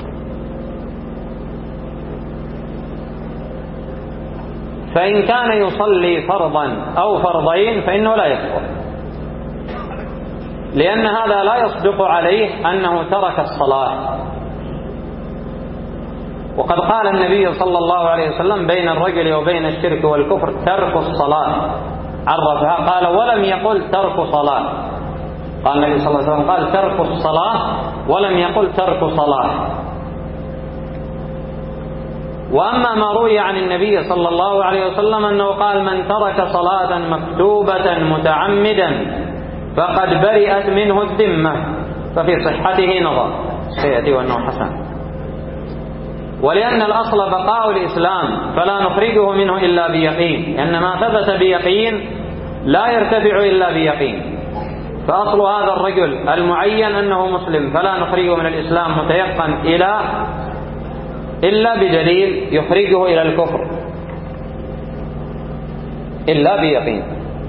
فإن كان يصلي فرضا أو فرضين فإنه لا يكفر، لأن هذا لا يصدق عليه أنه ترك الصلاة، وقد قال النبي صلى الله عليه وسلم بين الرجل وبين الشرك والكفر ترك الصلاة، عرفها قال ولم يقل ترك صلاة. قال النبي صلى الله عليه وسلم قال ترك الصلاة ولم يقل ترك صلاة. وأما ما روي عن النبي صلى الله عليه وسلم أنه قال من ترك صلاة مكتوبة متعمدا فقد برئت منه الذمة، ففي صحته نظر سيأتي وأنه حسن. ولأن الأصل بقاء الإسلام فلا نخرجه منه إلا بيقين، لأن ما ثبت بيقين لا يرتفع إلا بيقين. فأصل هذا الرجل المعين أنه مسلم فلا نخرجه من الإسلام متيقن إلا بدليل يخرجه إلى الكفر إلا بيقين.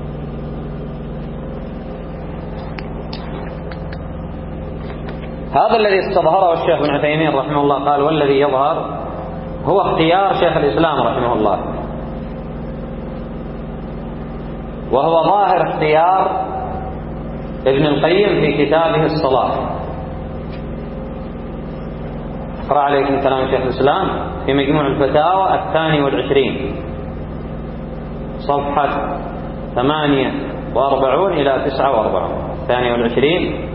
هذا الذي استظهره الشيخ ابن عثيمين رحمه الله قال والذي يظهر هو اختيار شيخ الإسلام رحمه الله، وهو ظاهر اختيار ابن القيم في كتابه الصلاة. اقرأ عليكم كلام شيخ الإسلام في مجموع الفتاوى 22 صفحة 48 إلى 49، 22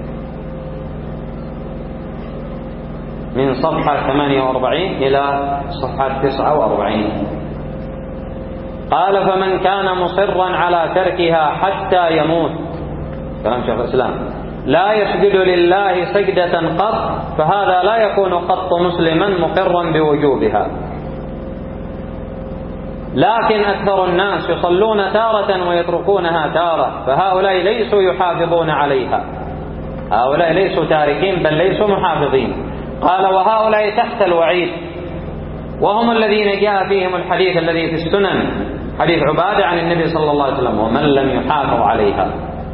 من صفحة 48 إلى صفحة 49. قال فمن كان مصرا على تركها حتى يموت، كلام شيخ الإسلام، لا يسجد لله سجدة قط، فهذا لا يكون قط مسلما مقرا بوجوبها. لكن أكثر الناس يصلون تارة ويتركونها تارة، فهؤلاء ليسوا يحافظون عليها، هؤلاء ليسوا تاركين بل ليسوا محافظين. قال وهؤلاء تحت الوعيد، وهم الذين جاء فيهم الحديث الذي في السنن، حديث عبادة عن النبي صلى الله عليه وسلم ومن لم يحافظ عليها.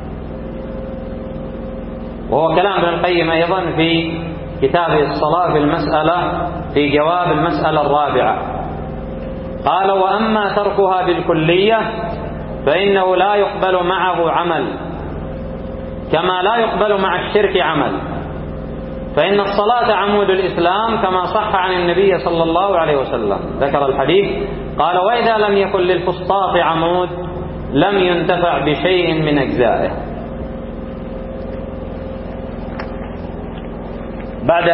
وهو كلام ابن القيم أيضا في كتابه الصلاة في جواب المسألة الرابعة. قال وأما تركها بالكلية فإنه لا يقبل معه عمل، كما لا يقبل مع الشرك عمل، فإن الصلاة عمود الإسلام كما صح عن النبي صلى الله عليه وسلم. ذكر الحديث قال وإذا لم يكن للفسطاط عمود لم ينتفع بشيء من أجزائه. بعد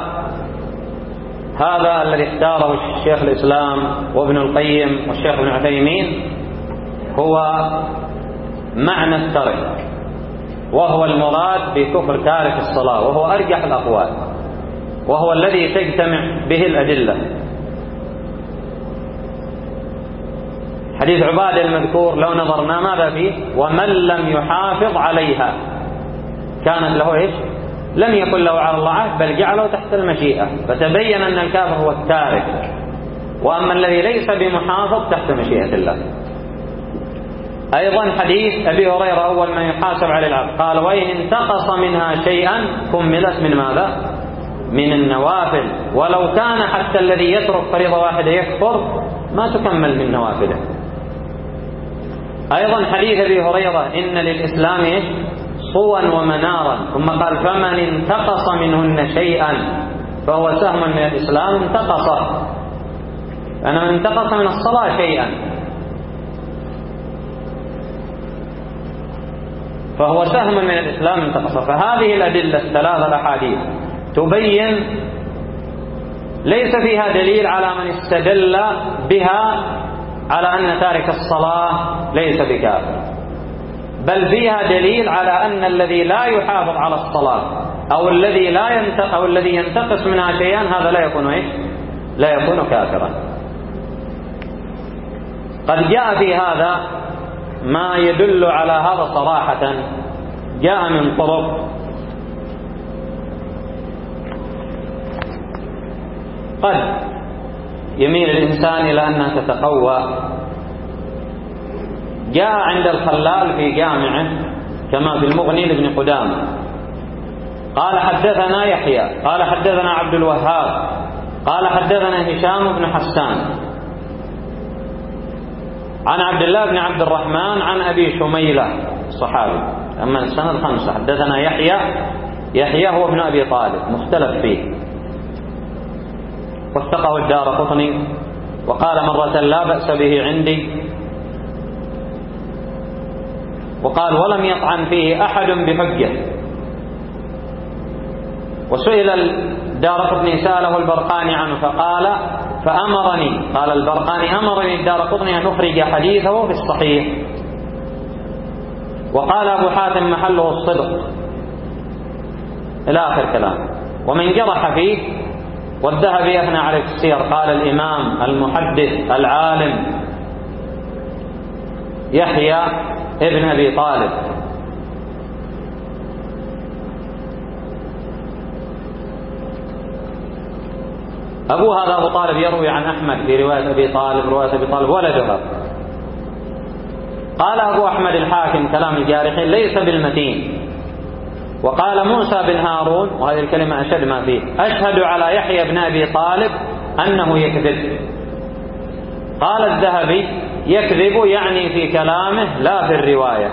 هذا الذي اختاره الشيخ الإسلام وابن القيم والشيخ ابن عثيمين هو معنى الترك، وهو المراد بكفر تارك الصلاة، وهو أرجح الأقوال، وهو الذي تجتمع به الأدلة. حديث عبادة المذكور لو نظرنا ماذا فيه؟ ومن لم يحافظ عليها كانت له إيش؟ لم يكن له على الله عهد بل جعله تحت المشيئة، فتبين أن الكافر هو التارك، وأما الذي ليس بمحافظ تحت مشيئة الله. أيضا حديث أبي هريرة أول ما يحاسب على العبد قال وإن انتقص منها شيئا كملت من ماذا؟ من النوافل، ولو كان حتى الذي يترك فريضة واحدة يكفر ما تكمل من نوافله. أيضا حديث أبي هريرة إن للإسلام صوا ومنارا، ثم قال فمن انتقص منهن شيئا فهو سهم من الإسلام انتقصه، أنا من انتقص من الصلاة شيئا فهو سهم من الإسلام انتقصه. فهذه الأدلة الثلاثة الأحاديث تبين ليس فيها دليل على من استدل بها على أن تارك الصلاة ليس بكافر، بل فيها دليل على أن الذي لا يحافظ على الصلاة أو الذي ينتقص منها شيئا هذا لا يكون لا يكون كافرا. قد جاء في هذا ما يدل على هذا صراحة، جاء من طرق قد يميل الإنسان إلى أنها تتقوى. جاء عند الخلال في جامعه كما في المغني لابن قدامة قال حدثنا يحيى قال حدثنا عبد الوهاب قال حدثنا هشام بن حسان عن عبد الله بن عبد الرحمن عن أبي شميلة الصحابي. أما السند 5 حدثنا يحيى هو ابن أبي طالب مختلف فيه، وثقه الدارقطني وقال مرة لا بأس به عندي، وقال ولم يطعن فيه أحد بحجة. وسئل الدارقطني سأله البرقاني عنه فقال فأمرني، قال البرقاني أمرني الدارقطني أن أخرج حديثه في الصحيح. وقال أبو حاتم محله الصدق إلى آخر كلام. ومن جرح فيه والذهبي أثنى عليه في السير قال الإمام المحدث العالم يحيى ابن أبي طالب. أبو هذا أبو طالب يروي عن أحمد في رواية أبي طالب، رواية أبي طالب ولده. قال أبو أحمد الحاكم كلام الجارحين ليس بالمتين. وقال موسى بن هارون، وهذه الكلمة أشد ما فيه، أشهد على يحيى بن أبي طالب أنه يكذب. قال الذهبي يكذب يعني في كلامه لا في الرواية.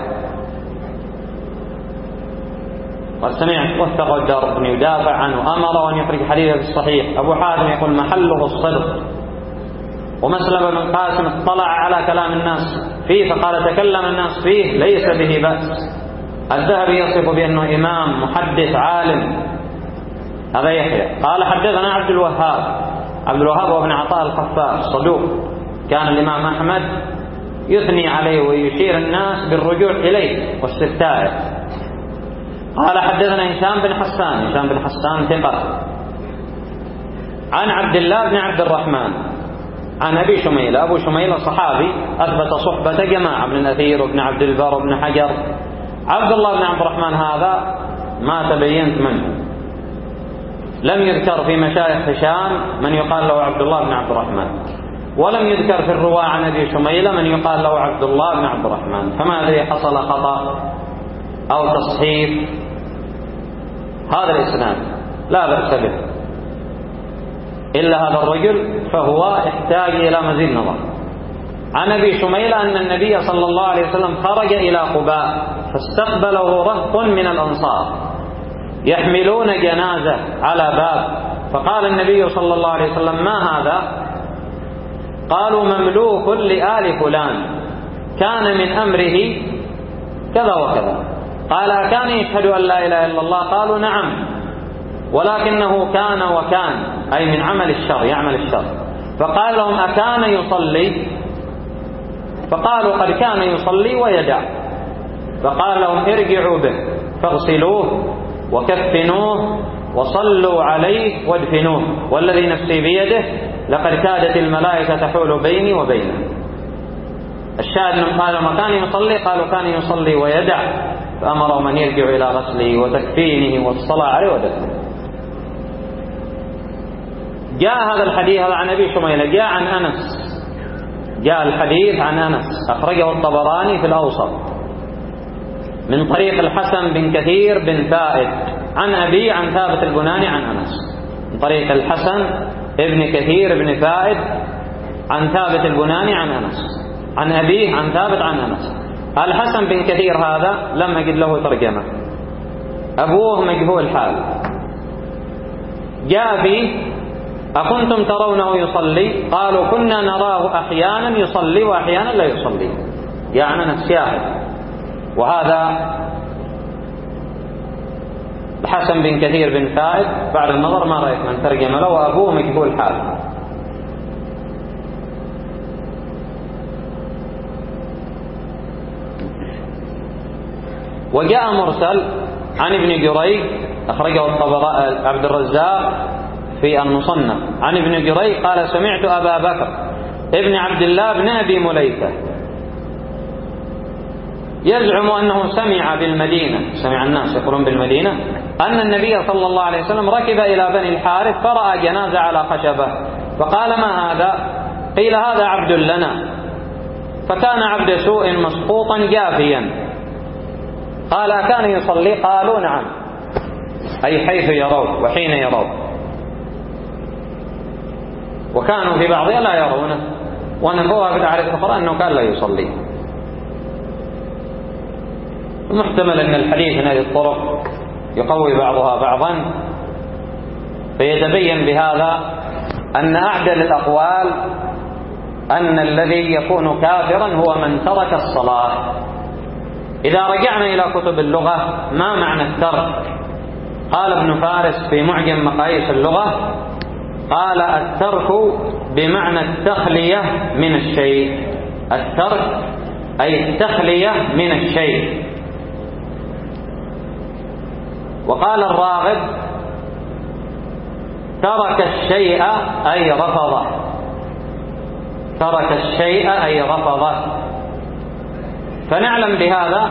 وسمعت وثق الدارقطني يدافع عنه، أمر أن يخرج حديثه في الصحيح. أبو حاتم يقول محله الصدق. ومسلم بن قاسم اطلع على كلام الناس فيه فقال تكلم الناس فيه ليس به بأس. الذهبي يصف بأنه إمام محدث عالم. هذا يحيى. قال حدثنا عبد الوهاب وابن عطاء الخفاف صدوق، كان الإمام أحمد يثني عليه ويشير الناس بالرجوع إليه واستفتائه. قال حدثنا هشام بن حسان ثقة عن عبد الله بن عبد الرحمن عن أبي شميلة. أبو شميلة صحابي أثبت صحبة جماعة، ابن الأثير وابن عبد البر وابن حجر. عبد الله بن عبد الرحمن هذا ما تبينت منه، لم يذكر في مشايخ هشام من يقال له عبد الله بن عبد الرحمن، ولم يذكر في الرواة عن أبي شميلة من يقال له عبد الله بن عبد الرحمن. فما أدري حصل خطأ أو تصحيف. هذا الإسناد لا بأس به، إلا هذا الرجل فهو يحتاج إلى مزيد نظر. عن أبي شميلة أن النبي صلى الله عليه وسلم خرج إلى قباء فاستقبله رهط من الأنصار يحملون جنازة على باب، فقال النبي صلى الله عليه وسلم ما هذا؟ قالوا مملوك لآل فلان كان من أمره كذا وكذا. قال أكان يشهد أن لا إله إلا الله؟ قالوا نعم، ولكنه كان وكان أي من عمل الشر، يعمل الشر. فقال لهم أكان يصلي؟ فقالوا قد كان يصلي ويدع. فقال لهم ارجعوا به فاغسلوه وكفنوه وصلوا عليه وادفنوه، والذي نفسي بيده لقد كادت الملائكة تحول بيني وبينه. الشاهد أنهم قالوا ما كان يصلي؟ قالوا كان يصلي ويدع، فأمروا من يرجع إلى غسله وتكفينه والصلاة عليه ودفنه. جاء هذا الحديث هذا عن أبي شميلة، جاء عن أنس، جاء الحديث عن أنس أخرجه الطبراني في الأوسط من طريق الحسن بن كثير بن فائد عن أبي عن ثابت البناني عن أنس، من طريق الحسن ابن كثير بن فائد عن ثابت البناني عن أنس عن أبيه عن ثابت عن أنس. الحسن بن كثير هذا لم يجد له ترجمة، أبوه مجهول حال. جاء فيه أكنتم ترونه يصلي؟ قالوا كنا نراه أحيانا يصلي وأحيانا لا يصلي، يعني أنس شاهد. وهذا الحسن بن كثير بن فائد بعد النظر ما رأيت من ترجم له، وأبوه مجهول حال. وجاء مرسل عن ابن جريج أخرجه عبد الرزاق في المصنف عن ابن جريج قال سمعت أبا بكر ابن عبد الله بن أبي مليكة يزعم أنه سمع بالمدينة، سمع الناس يقولون بالمدينة أن النبي صلى الله عليه وسلم ركب إلى بني الحارث فرأى جنازة على خشبة فقال ما هذا؟ قيل هذا عبد لنا، فكان عبد سوء مسقوطا جافيا. قال أكان يصلي؟ قالوا نعم، أي حيث يرون وحين يرون، وكانوا في بعضها لا يرونه، ونفوها في الأحاديث الأخرى أنه كان لا يصلي. محتمل أن الحديث من هذه الطرق يقوي بعضها بعضا، فيتبين بهذا أن أعدل الأقوال أن الذي يكون كافرا هو من ترك الصلاة. إذا رجعنا إلى كتب اللغة ما معنى الترك؟ قال ابن فارس في معجم مقاييس اللغة، قال الترك بمعنى التخلية من الشيء. الترك أي التخلية من الشيء. وقال الراغب ترك الشيء أي رفضه. ترك الشيء أي رفضه. فنعلم بهذا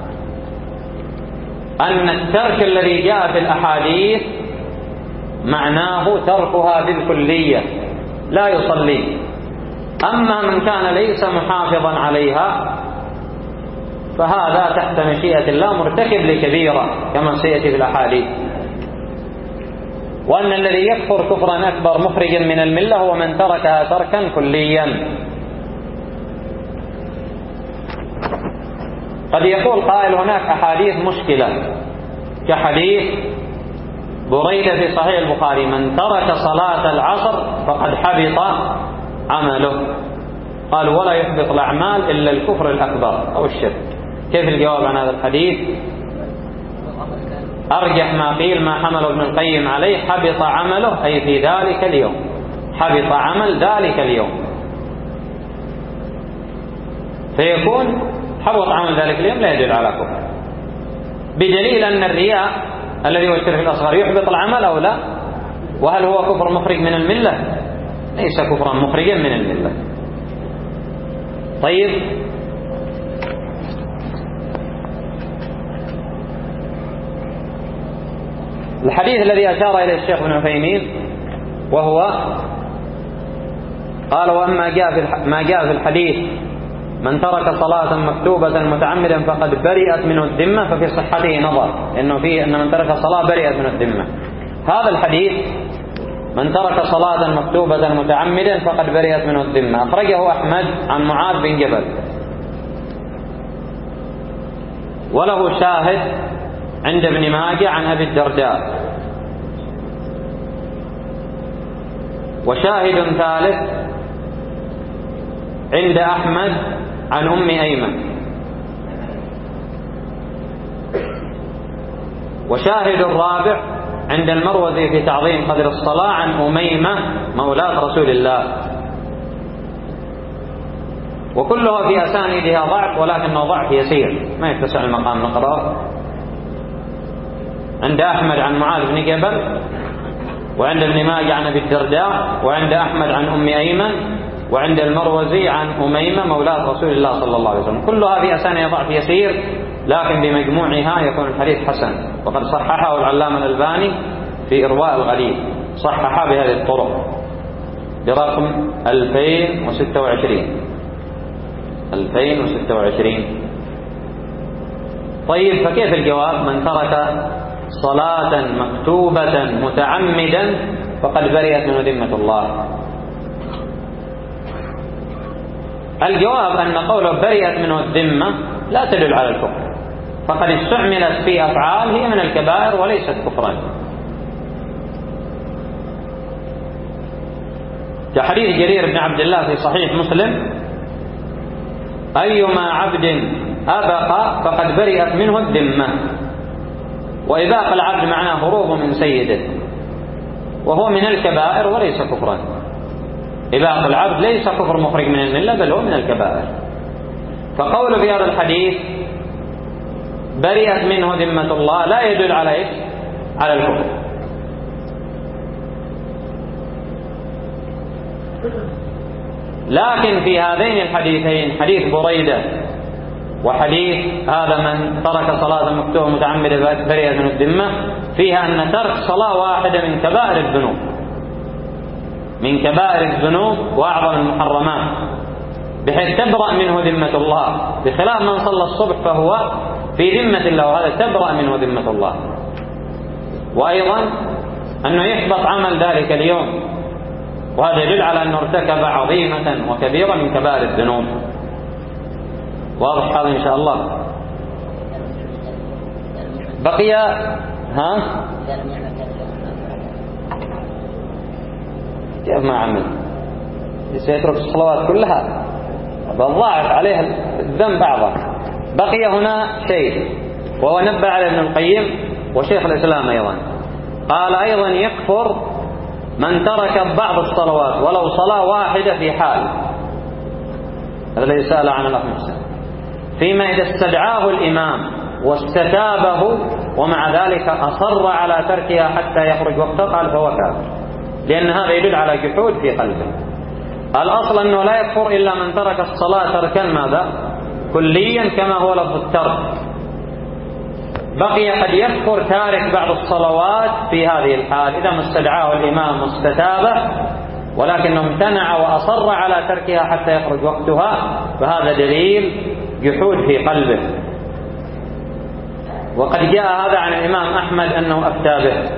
أن الترك الذي جاء في الأحاديث معناه تركها بالكلية، لا يصلي. أما من كان ليس محافظا عليها فهذا تحت مشيئة الله مرتكب لكبيرة كما سيأتي في الأحاديث. وأن الذي يكفر كفرا أكبر مخرجا من الملة هو من تركها تركا كليا. قد يقول قائل هناك أحاديث مشكلة كحديث بريدة في صحيح البخاري من ترك صلاة العصر فقد حبط عمله. قال ولا يحبط الأعمال إلا الكفر الأكبر أو الشرك. كيف الجواب عن هذا الحديث؟ أرجح ما قيل ما حمل ابن القيم عليه حبط عمله أي في ذلك اليوم، حبط عمل ذلك اليوم. فيكون حبط عمل ذلك اليوم لا يدل على كفر، بدليل أن الرياء الذي هو الشرك الأصغر يحبط العمل أو لا؟ وهل هو كفر مخرج من الملة؟ ليس كفرا مخرجا من الملة. طيب، الحديث الذي أشار إليه الشيخ ابن عثيمين وهو قال وأما ما جاء في الحديث من ترك صلاة مكتوبة متعمدا فقد برئت منه الذمة، ففي صحته نظر، لأنه فيه أن من ترك صلاة برئت منه الذمة. هذا الحديث من ترك صلاة مكتوبة متعمدا فقد برئت منه الذمة أخرجه أحمد عن معاذ بن جبل، وله شاهد عند ابن ماجه عن أبي الدرداء، وشاهد ثالث عند أحمد عن أم أيمن، وشاهد الرابع عند المروزي في تعظيم قدر الصلاة عن أميمة مولاة رسول الله، وكلها في أسانيدها ضعف ولكنه ضعف يسير ما يتسع المقام نقرأه. عند أحمد عن معاذ بن جبل، وعند ابن ماجه عن أبي الدرداء، وعند أحمد عن أم أيمن، وعند المروزي عن أميمة مولاة رسول الله صلى الله عليه وسلم. كلها في أسانيد ضعف يسير، لكن بمجموعها يكون الحديث حسن، وقد صححه العلامة الألباني في إرواء الغليل، صححه بهذه الطرق برقم 2026. طيب، فكيف الجواب؟ من ترك صلاة مكتوبة متعمدا فقد برئت منه ذمة الله. الجواب أن قوله برئت منه الذمة لا تدل على الكفر، فقد استعملت في أفعال هي من الكبائر وليست كفرا، كحديث جرير بن عبد الله في صحيح مسلم أيما عبد أبق فقد برئت منه الذمة. وإباق العبد معناه هروب من سيده، وهو من الكبائر وليس كفرا. إباق العبد ليس كفر مخرج من الملة، بل هو من الكبائر. فقول في هذا الحديث برئت منه ذمة الله لا يدل على إيش؟ على الكفر. لكن في هذين الحديثين، حديث بريدة وحديث هذا من ترك صلاة مكتوبة متعمدة برئت منه الذمة، فيها أن ترك صلاة واحدة من كبائر الذنوب، من كبائر الذنوب وأعظم المحرمات، بحيث تبرأ منه ذمة الله، بخلاف من صلى الصبح فهو في ذمة الله، وهذا تبرأ منه ذمة الله. وأيضا أنه يحبط عمل ذلك اليوم، وهذا يدل على أنه ارتكب عظيمة وكبيرة من كبائر الذنوب. واضح هذا إن شاء الله؟ بقي كيف ما عمل؟ سيترك الصلوات كلها بل ضاعف عليها الذنب أعظم. بقي هنا شيء وهو نبه على ابن القيم وشيخ الإسلام أيضا، قال أيضا يكفر من ترك بعض الصلوات ولو صلاة واحدة في حال، هذا الذي سأل عن الأخ محسن، فيما إذا استدعاه الإمام واستتابه ومع ذلك أصر على تركها حتى يخرج وقته، قال فهو كافر، لأن هذا يدل على جحود في قلبه. الأصل أنه لا يكفر إلا من ترك الصلاة تركا ماذا؟ كليا كما هو لفظ الترك. بقي قد يكفر تارك بعض الصلوات في هذه الحال إذا ما استدعاه الإمام واستتابه ولكنه امتنع وأصر على تركها حتى يخرج وقتها، فهذا دليل جحود في قلبه. وقد جاء هذا عن الإمام أحمد أنه أفتى به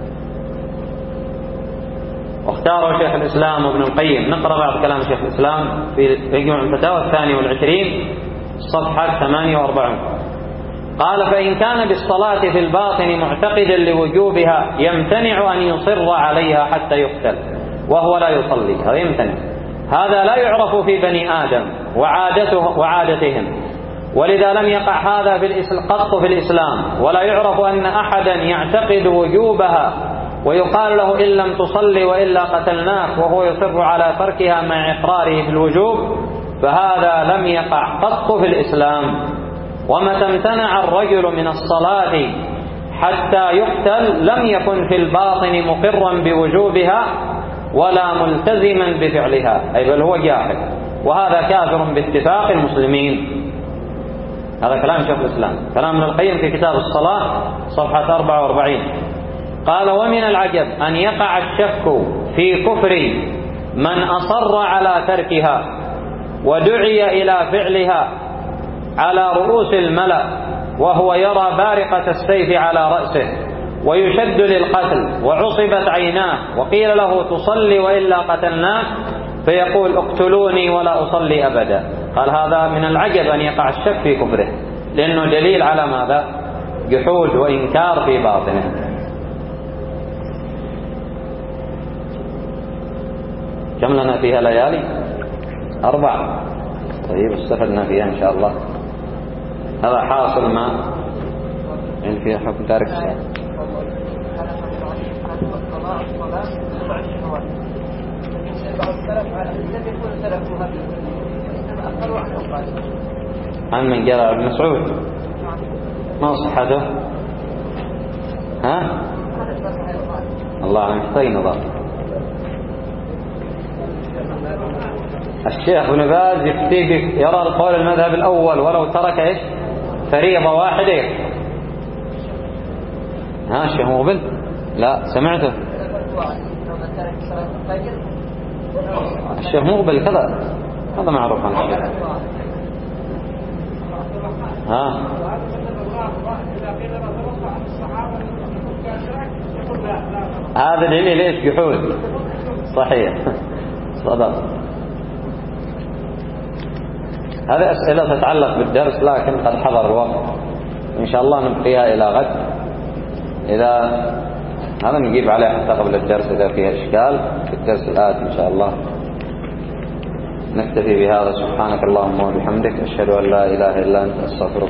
واختاره شيخ الإسلام وابن القيم. نقرأ بعض كلام شيخ الإسلام في مجموع الفتاوى 22 صفحة 48. قال فإن كان بالصلاة في الباطن معتقدا لوجوبها يمتنع أن يصر عليها حتى يقتل وهو لا يصلي، هذا يمتنع. هذا لا يعرف في بني آدم وعادتهم، ولذا لم يقع هذا قط في الإسلام، ولا يعرف أن أحدا يعتقد وجوبها ويقال له إن لم تصلي وإلا قتلناك وهو يصر على تركها مع إقراره بالوجوب، فهذا لم يقع قط في الإسلام. ومتى امتنع الرجل من الصلاة حتى يقتل لم يكن في الباطن مقرا بوجوبها ولا ملتزما بفعلها، أي بل هو جاحد، وهذا كافر باتفاق المسلمين. هذا كلام شيخ الإسلام، كلام ابن القيم في كتاب الصلاة صفحة 44. قال ومن العجب أن يقع الشك في كفر من أصر على تركها ودعي إلى فعلها على رؤوس الملأ وهو يرى بارقة السيف على رأسه ويشد للقتل وعصبت عيناه وقيل له تصلي وإلا قتلناك فيقول اقتلوني ولا أصلي أبدا. قال هذا من العجب أن يقع الشك في كفره، لأنه دليل على ماذا؟ جحود وإنكار في باطنه. كم لنا فيها ليالي؟ 4. طيب استفدنا فيها إن شاء الله. هذا حاصل ما يعني فيها حكم تارك الصلاة. عن من جرى ابن مسعود ما صحته؟ ها؟ الله محتاج نظر. الشيخ ابن باز يفتي يرى القول المذهب الأول ولو ترك ايش؟ فريضة واحدة. ها الشيخ مقبل؟ لا سمعته الشيخ مقبل كذا، هذا معروف عن الشيخ. ها هذا دليل ليش جحود؟ صحيح صدق. هذه أسئلة تتعلق بالدرس لكن قد حضر الوقت، إن شاء الله نبقيها إلى غد. إذا هذا نجيب عليه حتى قبل الدرس إذا فيها إشكال في الدرس الآتي إن شاء الله. نكتفي بهذا. سبحانك اللهم وبحمدك، أشهد أن لا إله إلا أنت، أستغفرك.